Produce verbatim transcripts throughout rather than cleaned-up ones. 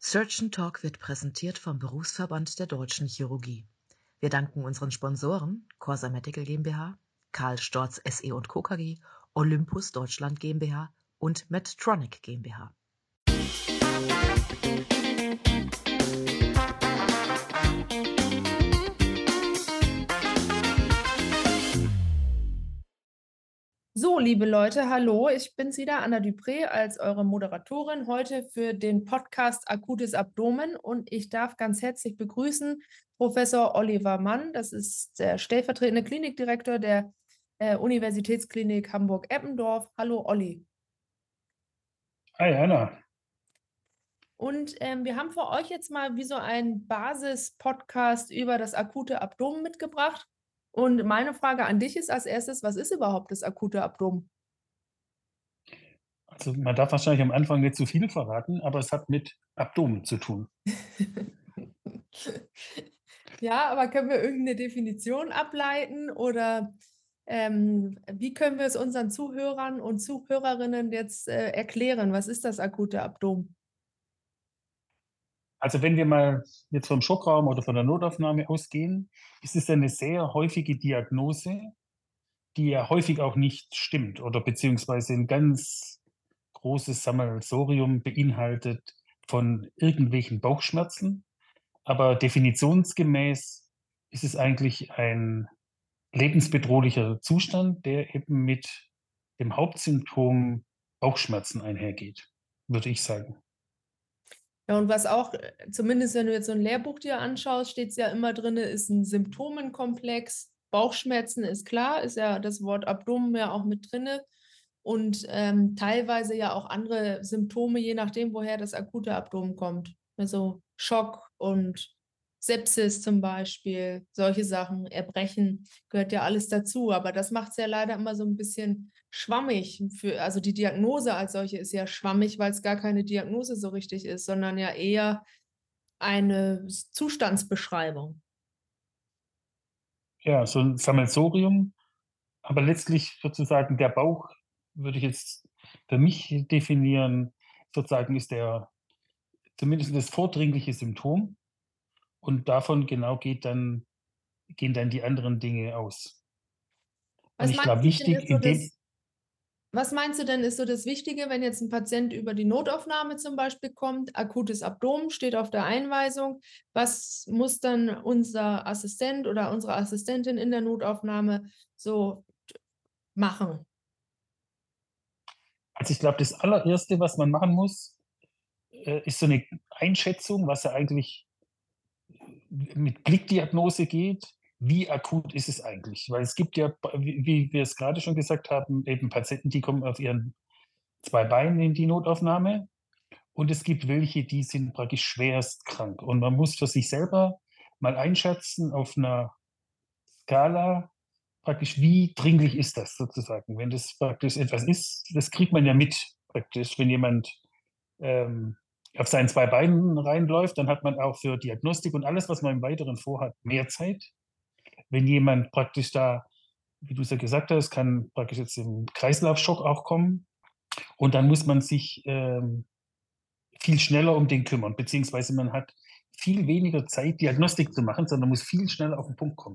Surgeon Talk wird präsentiert vom Berufsverband der Deutschen Chirurgie. Wir danken unseren Sponsoren Corsa Medical GmbH, Karl Storz S E und Co. KG, Olympus Deutschland GmbH und Medtronic GmbH. So, liebe Leute, hallo, ich bin's wieder, Anna Dupré, als eure Moderatorin heute für den Podcast Akutes Abdomen und ich darf ganz herzlich begrüßen Professor Oliver Mann, das ist der stellvertretende Klinikdirektor der äh, Universitätsklinik Hamburg-Eppendorf. Hallo, Olli. Hi, Anna. Und ähm, wir haben für euch jetzt mal wie so ein Basis-Podcast über das akute Abdomen mitgebracht. Und meine Frage an dich ist als erstes, was ist überhaupt das akute Abdomen? Also man darf wahrscheinlich am Anfang nicht zu viel verraten, aber es hat mit Abdomen zu tun. Ja, aber können wir irgendeine Definition ableiten oder ähm, wie können wir es unseren Zuhörern und Zuhörerinnen jetzt äh, erklären? Was ist das akute Abdomen? Also wenn wir mal jetzt vom Schockraum oder von der Notaufnahme ausgehen, ist es eine sehr häufige Diagnose, die ja häufig auch nicht stimmt oder beziehungsweise ein ganz großes Sammelsurium beinhaltet von irgendwelchen Bauchschmerzen. Aber definitionsgemäß ist es eigentlich ein lebensbedrohlicher Zustand, der eben mit dem Hauptsymptom Bauchschmerzen einhergeht, würde ich sagen. Ja, und was auch, äh, zumindest wenn du jetzt so ein Lehrbuch dir anschaust, steht es ja immer drin, ist ein Symptomenkomplex. Bauchschmerzen ist klar, ist ja das Wort Abdomen ja auch mit drin. Und ähm, teilweise ja auch andere Symptome, je nachdem, woher das akute Abdomen kommt. Also Schock und Sepsis zum Beispiel, solche Sachen, Erbrechen, gehört ja alles dazu. Aber das macht es ja leider immer so ein bisschen schwammig. Für, also die Diagnose als solche ist ja schwammig, weil es gar keine Diagnose so richtig ist, sondern ja eher eine Zustandsbeschreibung. Ja, so ein Sammelsurium, aber letztlich sozusagen der Bauch würde ich jetzt für mich definieren, sozusagen ist der zumindest das vordringliche Symptom und davon genau geht dann, gehen dann die anderen Dinge aus. Und Was ich meinst glaube, du denn, wichtig ist so in dem, das Was meinst du denn, ist so das Wichtige, wenn jetzt ein Patient über die Notaufnahme zum Beispiel kommt, akutes Abdomen steht auf der Einweisung, was muss dann unser Assistent oder unsere Assistentin in der Notaufnahme so machen? also ich glaube, das allererste, was man machen muss, äh, ist so eine Einschätzung, was ja eigentlich mit Blickdiagnose geht. Wie akut ist es eigentlich? Weil es gibt ja, wie wie wir es gerade schon gesagt haben, eben Patienten, die kommen auf ihren zwei Beinen in die Notaufnahme und es gibt welche, die sind praktisch schwerst krank. Und man muss für sich selber mal einschätzen auf einer Skala praktisch, wie dringlich ist das sozusagen? Wenn das praktisch etwas ist, das kriegt man ja mit praktisch, wenn jemand ähm, auf seinen zwei Beinen reinläuft, dann hat man auch für Diagnostik und alles, was man im Weiteren vorhat, mehr Zeit. Wenn jemand praktisch da, wie du es ja gesagt hast, kann praktisch jetzt im Kreislaufschock auch kommen und dann muss man sich ähm, viel schneller um den kümmern, beziehungsweise man hat viel weniger Zeit, Diagnostik zu machen, sondern muss viel schneller auf den Punkt kommen.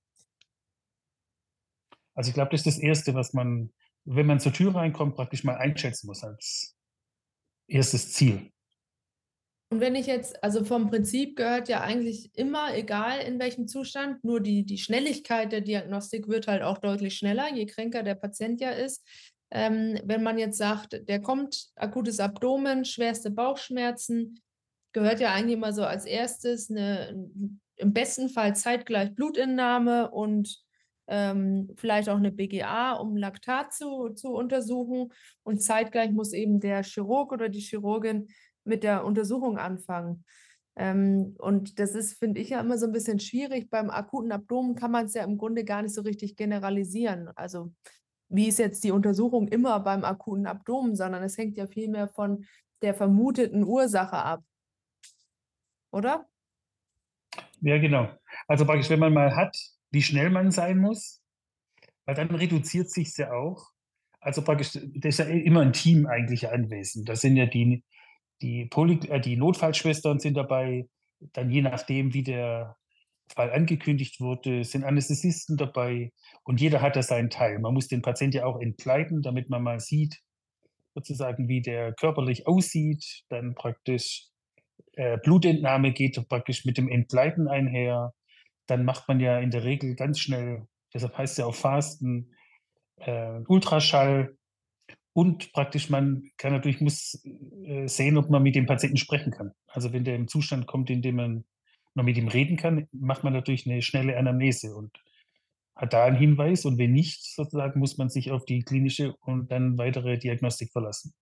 Also ich glaube, das ist das Erste, was man, wenn man zur Tür reinkommt, praktisch mal einschätzen muss als erstes Ziel. Und wenn ich jetzt, also vom Prinzip gehört ja eigentlich immer, egal in welchem Zustand, nur die, die Schnelligkeit der Diagnostik wird halt auch deutlich schneller, je kränker der Patient ja ist. Ähm, wenn man jetzt sagt, der kommt, akutes Abdomen, schwerste Bauchschmerzen, gehört ja eigentlich immer so als erstes eine, im besten Fall zeitgleich Blutentnahme und ähm, vielleicht auch eine B G A, um Laktat zu, zu untersuchen. Und zeitgleich muss eben der Chirurg oder die Chirurgin mit der Untersuchung anfangen. Ähm, und das ist, finde ich, ja immer so ein bisschen schwierig. Beim akuten Abdomen kann man es ja im Grunde gar nicht so richtig generalisieren. Also wie ist jetzt die Untersuchung immer beim akuten Abdomen, sondern es hängt ja vielmehr von der vermuteten Ursache ab, oder? Ja, genau. Also praktisch, wenn man mal hat, wie schnell man sein muss, weil dann reduziert sich ja auch. Also praktisch, das ist ja immer ein Team eigentlich anwesend. Da sind ja die, die, Poly äh, die Notfallschwestern sind dabei, dann je nachdem, wie der Fall angekündigt wurde, sind Anästhesisten dabei und jeder hat da seinen Teil. Man muss den Patienten ja auch entgleiten, damit man mal sieht, sozusagen, wie der körperlich aussieht. Dann praktisch äh, Blutentnahme geht praktisch mit dem Entgleiten einher. Dann macht man ja in der Regel ganz schnell, deshalb heißt es ja auch Fasten, äh, Ultraschall. Und praktisch, man kann natürlich, muss äh, sehen, ob man mit dem Patienten sprechen kann. Also wenn der im Zustand kommt, in dem man noch mit ihm reden kann, macht man natürlich eine schnelle Anamnese und hat da einen Hinweis. Und wenn nicht, sozusagen, muss man sich auf die klinische und dann weitere Diagnostik verlassen.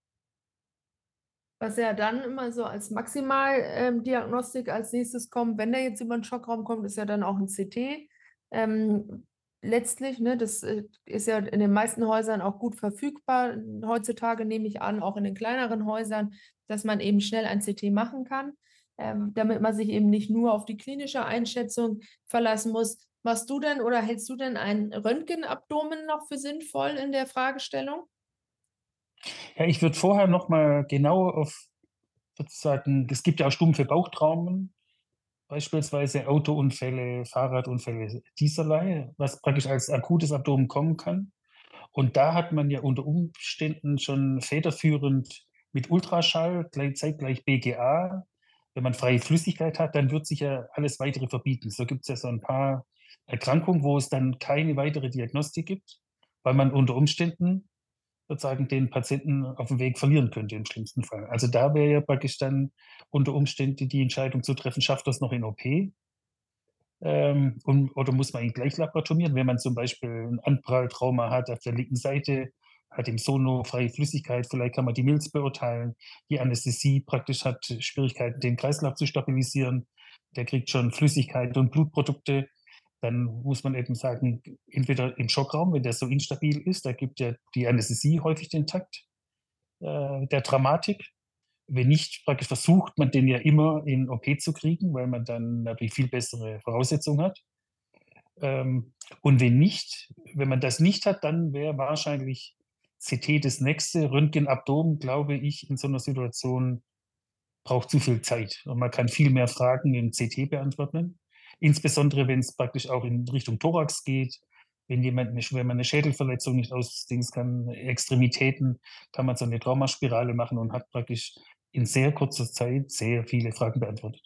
Was ja dann immer so als Maximaldiagnostik als nächstes kommt, wenn der jetzt über den Schockraum kommt, ist ja dann auch ein C T. Ähm, letztlich, ne, das äh, ist ja in den meisten Häusern auch gut verfügbar. Heutzutage nehme ich an, auch in den kleineren Häusern, dass man eben schnell ein C T machen kann, ähm, damit man sich eben nicht nur auf die klinische Einschätzung verlassen muss. Machst du denn oder hältst du denn ein Röntgenabdomen noch für sinnvoll in der Fragestellung? Ja, ich würde vorher noch mal genau auf sozusagen, es gibt ja auch stumpfe Bauchtraumen, beispielsweise Autounfälle, Fahrradunfälle, dieserlei, was praktisch als akutes Abdomen kommen kann. Und da hat man ja unter Umständen schon federführend mit Ultraschall, gleich, zeitgleich B G A. Wenn man freie Flüssigkeit hat, dann wird sich ja alles weitere verbieten. So gibt es ja so ein paar Erkrankungen, wo es dann keine weitere Diagnostik gibt, weil man unter Umständen sozusagen den Patienten auf dem Weg verlieren könnte im schlimmsten Fall. Also da wäre ja praktisch dann unter Umständen die Entscheidung zu treffen, schafft das noch in O P? Ähm, und, oder muss man ihn gleich laparotomieren, wenn man zum Beispiel ein Anpralltrauma hat auf der linken Seite, hat im Sono freie Flüssigkeit, vielleicht kann man die Milz beurteilen, die Anästhesie praktisch hat Schwierigkeiten, den Kreislauf zu stabilisieren, der kriegt schon Flüssigkeit und Blutprodukte, dann muss man eben sagen, entweder im Schockraum, wenn der so instabil ist, da gibt ja die Anästhesie häufig den Takt äh, der Dramatik. Wenn nicht, praktisch versucht man den ja immer in O P zu kriegen, weil man dann natürlich viel bessere Voraussetzungen hat. Ähm, und wenn nicht, wenn man das nicht hat, dann wäre wahrscheinlich C T das nächste. Röntgenabdomen, glaube ich, in so einer Situation braucht zu viel Zeit. Und man kann viel mehr Fragen im C T beantworten. Insbesondere, wenn es praktisch auch in Richtung Thorax geht. Wenn jemand, eine, wenn man eine Schädelverletzung nicht ausdings kann, Extremitäten, kann man so eine Traumaspirale machen und hat praktisch in sehr kurzer Zeit sehr viele Fragen beantwortet.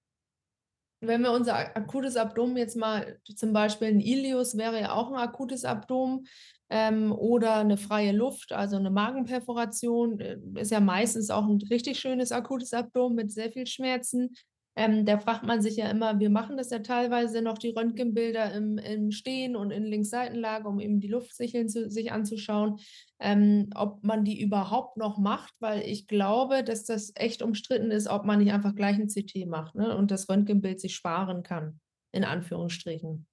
Wenn wir unser akutes Abdomen jetzt mal, zum Beispiel ein Ileus wäre ja auch ein akutes Abdomen ähm, oder eine freie Luft, also eine Magenperforation, äh, ist ja meistens auch ein richtig schönes akutes Abdomen mit sehr viel Schmerzen. Ähm, da fragt man sich ja immer, wir machen das ja teilweise noch, die Röntgenbilder im, im Stehen und in Linksseitenlage, um eben die Luftsicheln zu, sich anzuschauen, ähm, ob man die überhaupt noch macht, weil ich glaube, dass das echt umstritten ist, ob man nicht einfach gleich ein C T macht, ne, und das Röntgenbild sich sparen kann, in Anführungsstrichen.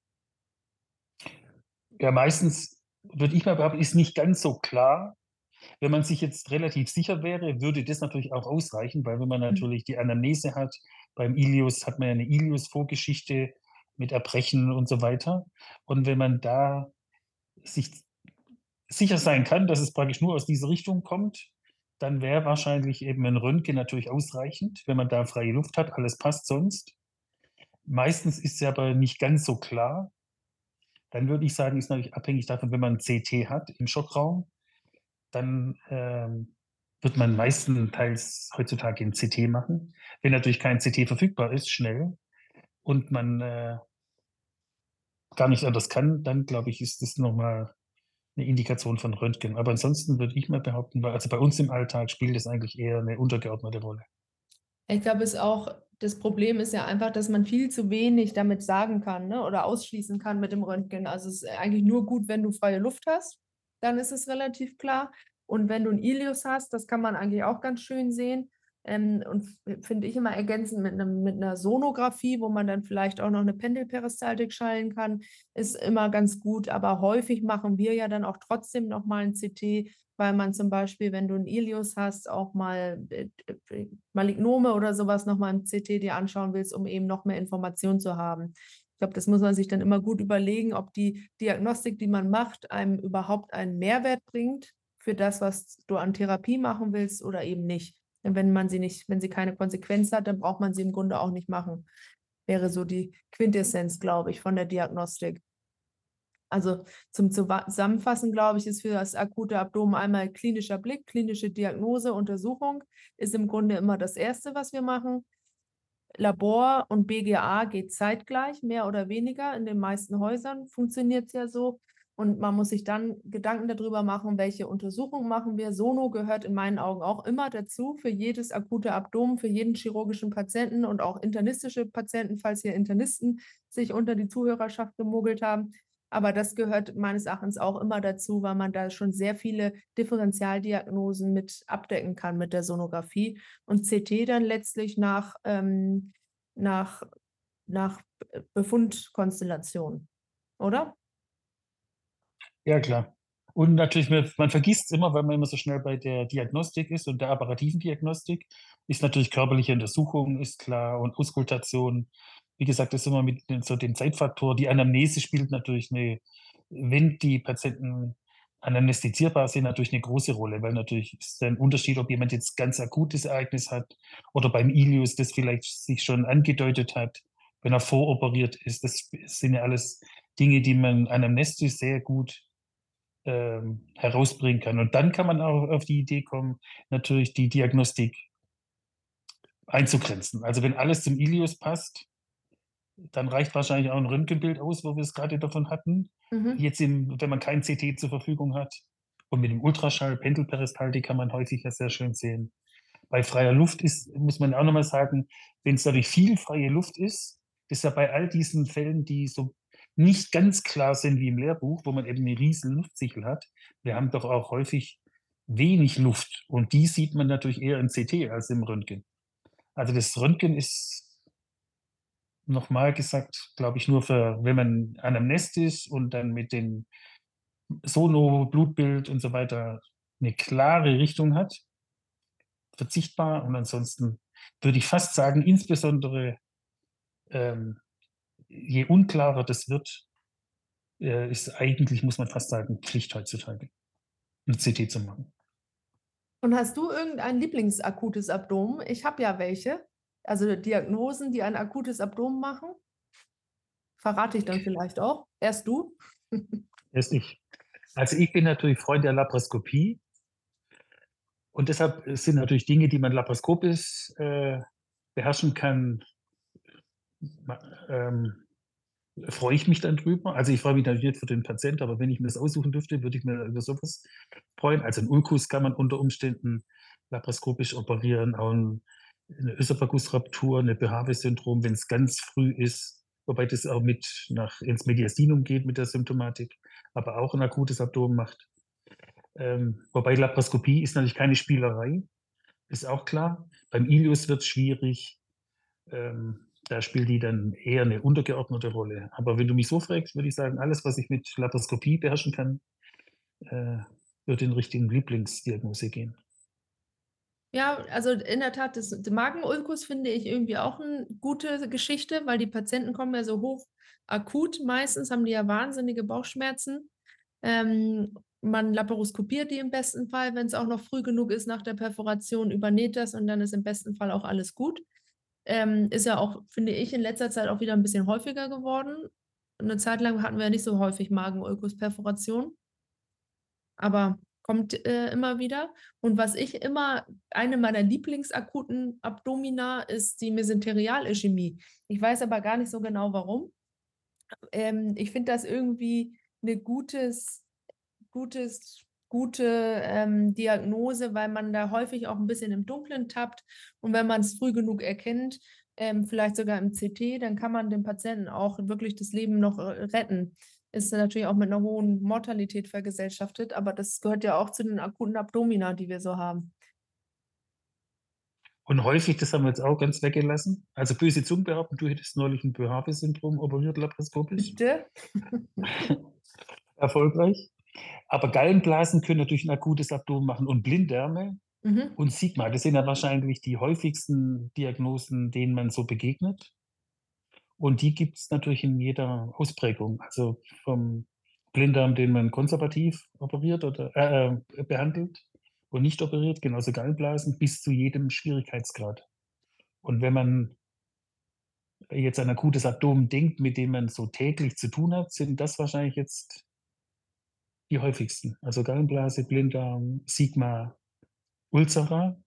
Ja, meistens würde ich mal behaupten, ist nicht ganz so klar. Wenn man sich jetzt relativ sicher wäre, würde das natürlich auch ausreichen, weil wenn man natürlich die Anamnese hat, beim Ileus hat man ja eine Ileus-Vorgeschichte mit Erbrechen und so weiter. Und wenn man da sich sicher sein kann, dass es praktisch nur aus dieser Richtung kommt, dann wäre wahrscheinlich eben ein Röntgen natürlich ausreichend, wenn man da freie Luft hat, alles passt sonst. Meistens ist es aber nicht ganz so klar. Dann würde ich sagen, ist natürlich abhängig davon, wenn man ein C T hat im Schockraum, dann ähm, wird man meistenteils heutzutage ein C T machen. Wenn natürlich kein C T verfügbar ist, schnell, und man äh, gar nicht anders kann, dann glaube ich, ist das nochmal eine Indikation von Röntgen. Aber ansonsten würde ich mal behaupten, also bei uns im Alltag spielt das eigentlich eher eine untergeordnete Rolle. Ich glaube, es auch, das Problem ist ja einfach, dass man viel zu wenig damit sagen kann, ne, oder ausschließen kann mit dem Röntgen. Also es ist eigentlich nur gut, wenn du freie Luft hast, dann ist es relativ klar. Und wenn du ein Ileus hast, das kann man eigentlich auch ganz schön sehen. Ähm, und finde ich immer ergänzend mit, einem, mit einer Sonographie, wo man dann vielleicht auch noch eine Pendelperistaltik schallen kann, ist immer ganz gut. Aber häufig machen wir ja dann auch trotzdem nochmal ein C T, weil man zum Beispiel, wenn du ein Ileus hast, auch mal äh, Malignome oder sowas nochmal im C T dir anschauen willst, um eben noch mehr Informationen zu haben. Ich glaube, das muss man sich dann immer gut überlegen, ob die Diagnostik, die man macht, einem überhaupt einen Mehrwert bringt für das, was du an Therapie machen willst oder eben nicht. Wenn man sie nicht, wenn sie keine Konsequenz hat, dann braucht man sie im Grunde auch nicht machen. Wäre so die Quintessenz, glaube ich, von der Diagnostik. Also zum Zusammenfassen, glaube ich, ist für das akute Abdomen einmal klinischer Blick, klinische Diagnose, Untersuchung ist im Grunde immer das Erste, was wir machen. Labor und B G A geht zeitgleich, mehr oder weniger. In den meisten Häusern funktioniert es ja so. Und man muss sich dann Gedanken darüber machen, welche Untersuchungen machen wir. Sono gehört in meinen Augen auch immer dazu, für jedes akute Abdomen, für jeden chirurgischen Patienten und auch internistische Patienten, falls hier Internisten sich unter die Zuhörerschaft gemogelt haben. Aber das gehört meines Erachtens auch immer dazu, weil man da schon sehr viele Differentialdiagnosen mit abdecken kann mit der Sonographie. Und C T dann letztlich nach, ähm, nach, nach Befundkonstellation, oder? Ja, klar. Und natürlich, man, man vergisst es immer, weil man immer so schnell bei der Diagnostik ist und der apparativen Diagnostik, ist natürlich körperliche Untersuchung, ist klar, und Auskultation. Wie gesagt, das ist immer mit den- so dem Zeitfaktor. Die Anamnese spielt natürlich eine, wenn die Patienten anamnestizierbar sind, natürlich eine große Rolle, weil natürlich ist ein Unterschied, ob jemand jetzt ganz akutes Ereignis hat oder beim Ileus das vielleicht sich schon angedeutet hat, wenn er voroperiert ist. Das sind ja alles Dinge, die man anamnestisch sehr gut ähm, herausbringen kann. Und dann kann man auch auf die Idee kommen, natürlich die Diagnostik einzugrenzen. Also wenn alles zum Ileus passt, dann reicht wahrscheinlich auch ein Röntgenbild aus, wo wir es gerade davon hatten. Mhm. Jetzt, im, wenn man kein C T zur Verfügung hat. Und mit dem Ultraschall, Pendelperistaltik kann man häufig ja sehr schön sehen. Bei freier Luft ist, muss man auch nochmal sagen, wenn es dadurch viel freie Luft ist, ist ja bei all diesen Fällen, die so nicht ganz klar sind wie im Lehrbuch, wo man eben eine riesen Luftsichel hat, wir haben doch auch häufig wenig Luft. Und die sieht man natürlich eher im C T als im Röntgen. Also das Röntgen ist, nochmal gesagt, glaube ich, nur für, wenn man anamnestisch und dann mit dem Sono, Blutbild und so weiter eine klare Richtung hat, verzichtbar. Und ansonsten würde ich fast sagen, insbesondere ähm, je unklarer das wird, äh, ist eigentlich, muss man fast sagen, Pflicht heutzutage, ein C T zu machen. Und hast du irgendein Lieblingsakutes Abdomen? Ich habe ja welche. Also Diagnosen, die ein akutes Abdomen machen. Verrate ich dann vielleicht auch. Erst du? Erst ich. Also ich bin natürlich Freund der Laparoskopie und deshalb sind natürlich Dinge, die man laparoskopisch äh, beherrschen kann, ähm, freue ich mich dann drüber. Also ich freue mich natürlich nicht für den Patienten, aber wenn ich mir das aussuchen dürfte, würde ich mir über sowas freuen. Also einen Ulkus kann man unter Umständen laparoskopisch operieren, auch ein, eine Ösophagus-Ruptur, eine Boerhaave-Syndrom, wenn es ganz früh ist, wobei das auch mit nach, ins Mediastinum geht mit der Symptomatik, aber auch ein akutes Abdomen macht. Ähm, wobei Laparoskopie ist natürlich keine Spielerei, ist auch klar. Beim Ileus wird es schwierig. Ähm, da spielt die dann eher eine untergeordnete Rolle. Aber wenn du mich so fragst, würde ich sagen, alles, was ich mit Laparoskopie beherrschen kann, äh, wird in Richtung Lieblingsdiagnose gehen. Ja, also in der Tat, das, der Magenulkus finde ich irgendwie auch eine gute Geschichte, weil die Patienten kommen ja so hoch akut. Meistens haben die ja wahnsinnige Bauchschmerzen. Ähm, man laparoskopiert die im besten Fall, wenn es auch noch früh genug ist nach der Perforation, übernäht das und dann ist im besten Fall auch alles gut. Ähm, ist ja auch, finde ich, in letzter Zeit auch wieder ein bisschen häufiger geworden. Eine Zeit lang hatten wir ja nicht so häufig Magenulkus-Perforation, aber kommt äh, immer wieder. Und was ich immer, eine meiner Lieblingsakuten Abdomina ist die Mesenterialischämie. Ich weiß aber gar nicht so genau warum. Ähm, ich finde das irgendwie eine gutes, gutes, gute ähm, Diagnose, weil man da häufig auch ein bisschen im Dunkeln tappt. Und wenn man es früh genug erkennt, ähm, vielleicht sogar im C T, dann kann man dem Patienten auch wirklich das Leben noch äh, retten. Ist natürlich auch mit einer hohen Mortalität vergesellschaftet, aber das gehört ja auch zu den akuten Abdomina, die wir so haben. Und häufig, das haben wir jetzt auch ganz weggelassen. Also böse Zungen behaupten, du hättest neulich ein Boerhaave-Syndrom operiert laparoskopisch. Bitte? Erfolgreich. Aber Gallenblasen können natürlich ein akutes Abdomen machen und Blinddarme Mhm. und Sigma. Das sind ja wahrscheinlich die häufigsten Diagnosen, denen man so begegnet. Und die gibt es natürlich in jeder Ausprägung. Also vom Blinddarm, den man konservativ operiert oder äh, behandelt, und nicht operiert, genauso Gallenblasen, bis zu jedem Schwierigkeitsgrad. Und wenn man jetzt an akutes Abdomen denkt, mit dem man so täglich zu tun hat, sind das wahrscheinlich jetzt die häufigsten. Also Gallenblase, Blinddarm, Sigma, Ulcera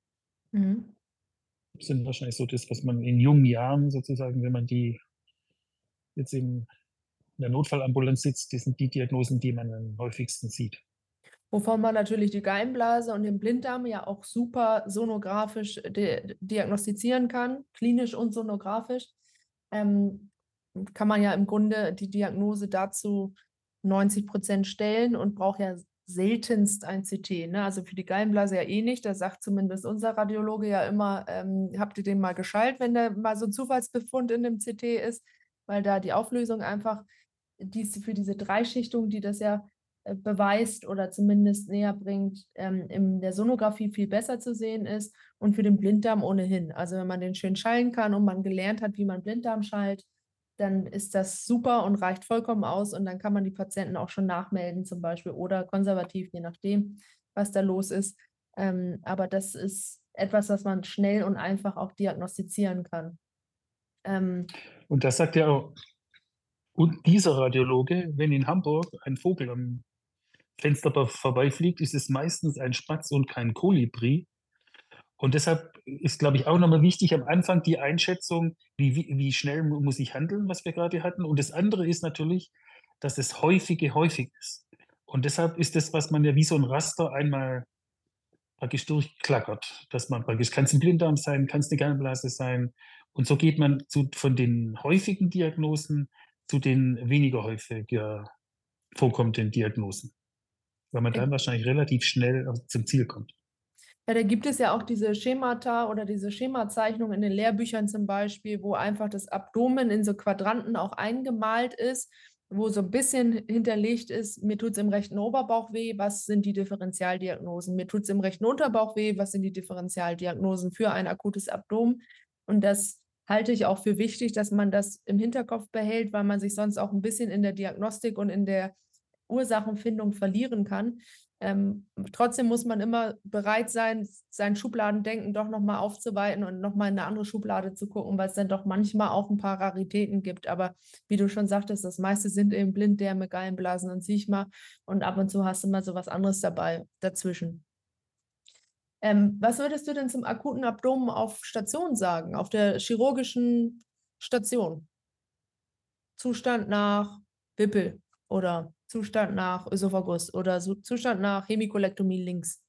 Mhm. sind wahrscheinlich so das, was man in jungen Jahren sozusagen, wenn man die jetzt in der Notfallambulanz sitzt, das sind die Diagnosen, die man am häufigsten sieht. Wovon man natürlich die Gallenblase und den Blinddarm ja auch super sonografisch di diagnostizieren kann, klinisch und sonografisch. Ähm, kann man ja im Grunde die Diagnose dazu neunzig Prozent stellen und braucht ja seltenst ein C T. Ne? Also für die Gallenblase ja eh nicht. Da sagt zumindest unser Radiologe ja immer, ähm, habt ihr den mal geschaltet, wenn da mal so ein Zufallsbefund in dem C T ist, weil da die Auflösung einfach dies, für diese Dreischichtung, die das ja äh, beweist oder zumindest näher bringt, ähm, in der Sonographie viel besser zu sehen ist und für den Blinddarm ohnehin. Also wenn man den schön schallen kann und man gelernt hat, wie man Blinddarm schallt, dann ist das super und reicht vollkommen aus und dann kann man die Patienten auch schon nachmelden zum Beispiel oder konservativ, je nachdem, was da los ist. Ähm, aber das ist etwas, was man schnell und einfach auch diagnostizieren kann. Ähm, Und das sagt ja auch, und dieser Radiologe, wenn in Hamburg ein Vogel am Fenster vorbeifliegt, ist es meistens ein Spatz und kein Kolibri. Und deshalb ist, glaube ich, auch nochmal wichtig am Anfang die Einschätzung, wie, wie, wie schnell muss ich handeln, was wir gerade hatten. Und das andere ist natürlich, dass das Häufige häufig ist. Und deshalb ist das, was man ja wie so ein Raster einmal praktisch durchklackert, dass man praktisch, kann es ein Blinddarm sein, kann es eine Gallenblase sein. Und so geht man zu, von den häufigen Diagnosen zu den weniger häufiger vorkommenden Diagnosen, weil man dann wahrscheinlich relativ schnell zum Ziel kommt. Ja, da gibt es ja auch diese Schemata oder diese Schemazeichnung in den Lehrbüchern zum Beispiel, wo einfach das Abdomen in so Quadranten auch eingemalt ist, wo so ein bisschen hinterlegt ist, mir tut es im rechten Oberbauch weh, was sind die Differentialdiagnosen? Mir tut es im rechten Unterbauch weh, was sind die Differentialdiagnosen für ein akutes Abdomen? Und das halte ich auch für wichtig, dass man das im Hinterkopf behält, weil man sich sonst auch ein bisschen in der Diagnostik und in der Ursachenfindung verlieren kann. Ähm, trotzdem muss man immer bereit sein, sein Schubladendenken doch nochmal aufzuweiten und nochmal in eine andere Schublade zu gucken, weil es dann doch manchmal auch ein paar Raritäten gibt. Aber wie du schon sagtest, das meiste sind eben Blinddarme, Gallenblasen und Sigma und ab und zu hast du mal so was anderes dabei dazwischen. Ähm, was würdest du denn zum akuten Abdomen auf Station sagen, auf der chirurgischen Station? Zustand nach Wippel oder Zustand nach Ösophagus oder so Zustand nach Hemikolektomie links.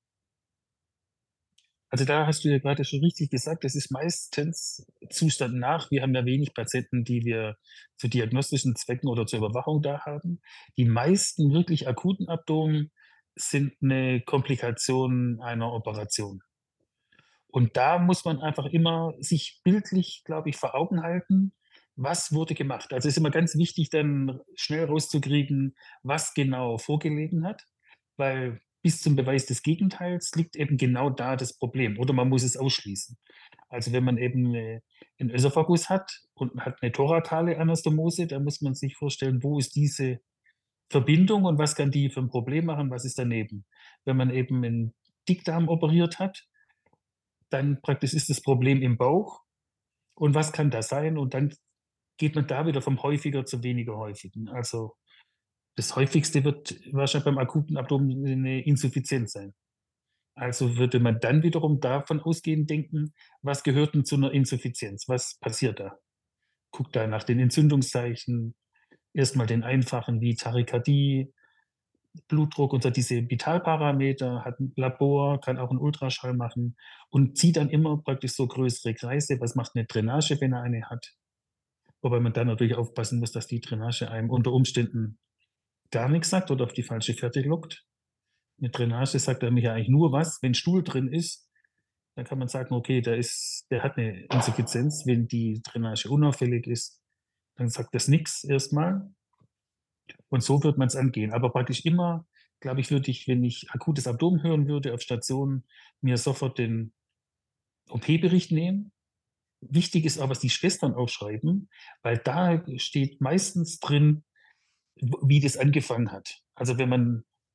Also da hast du ja gerade schon richtig gesagt, das ist meistens Zustand nach. Wir haben ja wenig Patienten, die wir zu diagnostischen Zwecken oder zur Überwachung da haben. Die meisten wirklich akuten Abdomen sind eine Komplikation einer Operation. Und da muss man einfach immer sich bildlich, glaube ich, vor Augen halten, was wurde gemacht. Also es ist immer ganz wichtig, dann schnell rauszukriegen, was genau vorgelegen hat, weil bis zum Beweis des Gegenteils liegt eben genau da das Problem oder man muss es ausschließen. Also wenn man eben eine, einen Ösophagus hat und hat eine thorakale Anastomose, dann muss man sich vorstellen, wo ist diese Verbindung und was kann die für ein Problem machen, was ist daneben. Wenn man eben einen Dickdarm operiert hat, dann praktisch ist das Problem im Bauch und was kann das sein? Und dann geht man da wieder vom häufiger zu weniger häufigen. Also das häufigste wird wahrscheinlich beim akuten Abdomen eine Insuffizienz sein. Also würde man dann wiederum davon ausgehen, denken, was gehört denn zu einer Insuffizienz? Was passiert da? Guckt da nach den Entzündungszeichen, erstmal den einfachen wie Tachykardie, Blutdruck unter diese Vitalparameter, hat ein Labor, kann auch einen Ultraschall machen und zieht dann immer praktisch so größere Kreise. Was macht eine Drainage, wenn er eine hat? Wobei man dann natürlich aufpassen muss, dass die Drainage einem unter Umständen gar nichts sagt oder auf die falsche Fährte lockt. Eine Drainage sagt nämlich eigentlich nur was, wenn Stuhl drin ist, dann kann man sagen, okay, der, ist, der hat eine Insuffizienz. Wenn die Drainage unauffällig ist, dann sagt das nichts erstmal. Und so wird man es angehen. Aber praktisch immer, glaube ich, würde ich, wenn ich akutes Abdomen hören würde auf Station, mir sofort den O P-Bericht nehmen. Wichtig ist auch, was die Schwestern aufschreiben, weil da steht meistens drin, wie das angefangen hat. Also wenn man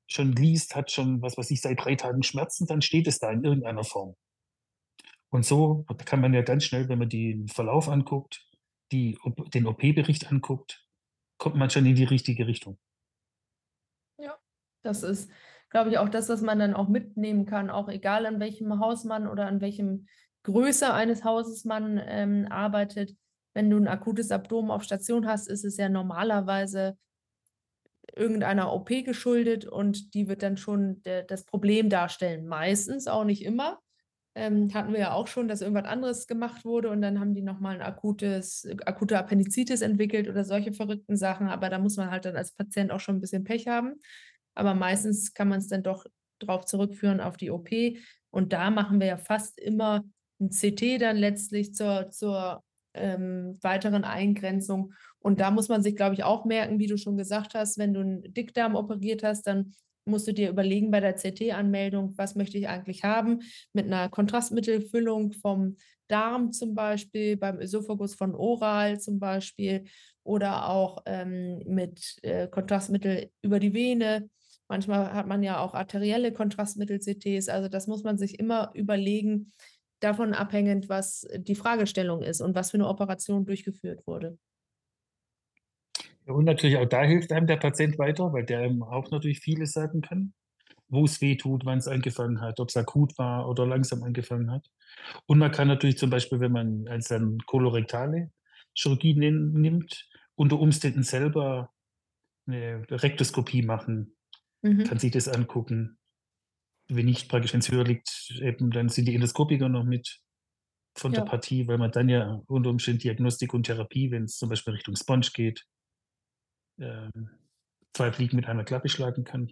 schon liest, hat schon, was weiß ich, seit drei Tagen Schmerzen, dann steht es da in irgendeiner Form. Und so kann man ja ganz schnell, wenn man den Verlauf anguckt, die, den O P-Bericht anguckt, kommt man schon in die richtige Richtung. Ja, das ist, glaube ich, auch das, was man dann auch mitnehmen kann, auch egal an welchem Haus man oder an welchem Größe eines Hauses man ähm, arbeitet. Wenn du ein akutes Abdomen auf Station hast, ist es ja normalerweise irgendeiner O P geschuldet und die wird dann schon der, das Problem darstellen. Meistens, auch nicht immer. Ähm, hatten wir ja auch schon, dass irgendwas anderes gemacht wurde und dann haben die nochmal ein akutes, akute Appendizitis entwickelt oder solche verrückten Sachen. Aber da muss man halt dann als Patient auch schon ein bisschen Pech haben. Aber meistens kann man es dann doch drauf zurückführen auf die O P. Und da machen wir ja fast immer ein C T dann letztlich zur, zur ähm, weiteren Eingrenzung. Und da muss man sich, glaube ich, auch merken, wie du schon gesagt hast, wenn du einen Dickdarm operiert hast, dann musst du dir überlegen bei der C T-Anmeldung, was möchte ich eigentlich haben, mit einer Kontrastmittelfüllung vom Darm zum Beispiel, beim Ösophagus von Oral zum Beispiel oder auch ähm, mit äh, Kontrastmittel über die Vene. Manchmal hat man ja auch arterielle Kontrastmittel-C Ts, also das muss man sich immer überlegen, davon abhängend, was die Fragestellung ist und was für eine Operation durchgeführt wurde. Ja, und natürlich auch da hilft einem der Patient weiter, weil der ihm auch natürlich vieles sagen kann, wo es weh tut, wann es angefangen hat, ob es akut war oder langsam angefangen hat. Und man kann natürlich zum Beispiel, wenn man als dann kolorektale Chirurgie nimmt, unter Umständen selber eine Rektoskopie machen, Mhm. kann sich das angucken. Wenn nicht praktisch, wenn es höher liegt, eben, dann sind die Endoskopiker noch mit von Ja. der Partie, weil man dann ja unter Umständen Diagnostik und Therapie, wenn es zum Beispiel Richtung Sponge geht, ähm, zwei Fliegen mit einer Klappe schlagen kann.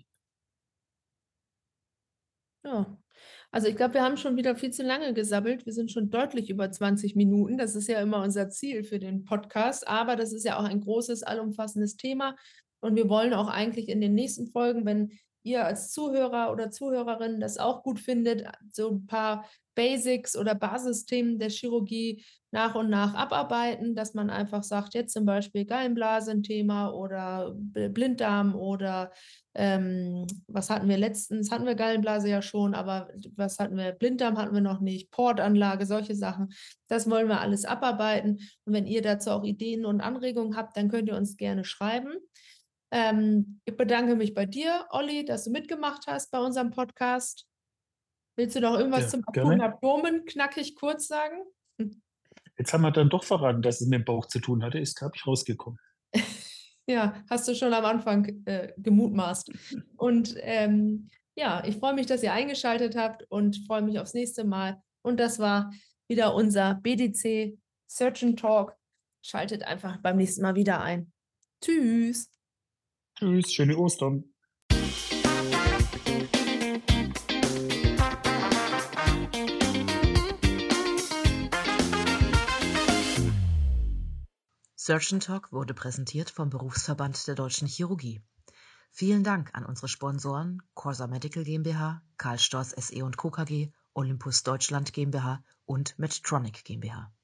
Ja, also ich glaube, wir haben schon wieder viel zu lange gesabbelt. Wir sind schon deutlich über zwanzig Minuten. Das ist ja immer unser Ziel für den Podcast. Aber das ist ja auch ein großes, allumfassendes Thema. Und wir wollen auch eigentlich in den nächsten Folgen, wenn ihr als Zuhörer oder Zuhörerin das auch gut findet, so ein paar Basics oder Basisthemen der Chirurgie nach und nach abarbeiten, dass man einfach sagt, jetzt zum Beispiel Gallenblase ein Thema oder Blinddarm oder ähm, was hatten wir letztens? Hatten wir Gallenblase ja schon, aber was hatten wir? Blinddarm hatten wir noch nicht, Portanlage, solche Sachen. Das wollen wir alles abarbeiten. Und wenn ihr dazu auch Ideen und Anregungen habt, dann könnt ihr uns gerne schreiben. Ähm, ich bedanke mich bei dir, Olli, dass du mitgemacht hast bei unserem Podcast. Willst du noch irgendwas Ja, zum akuten gerne. Abdomen knackig kurz sagen? Jetzt haben wir dann doch verraten, dass es mit dem Bauch zu tun hatte, ist, glaube ich, rausgekommen. Ja, hast du schon am Anfang äh, gemutmaßt. Und ähm, ja, ich freue mich, dass ihr eingeschaltet habt und freue mich aufs nächste Mal. Und das war wieder unser B D C Surgeon Talk. Schaltet einfach beim nächsten Mal wieder ein. Tschüss. Tschüss, schöne Ostern. Surgeon Talk wurde präsentiert vom Berufsverband der Deutschen Chirurgie. Vielen Dank an unsere Sponsoren Corsa Medical GmbH, Karl Storz S E und Co. KG, Olympus Deutschland GmbH und Medtronic GmbH.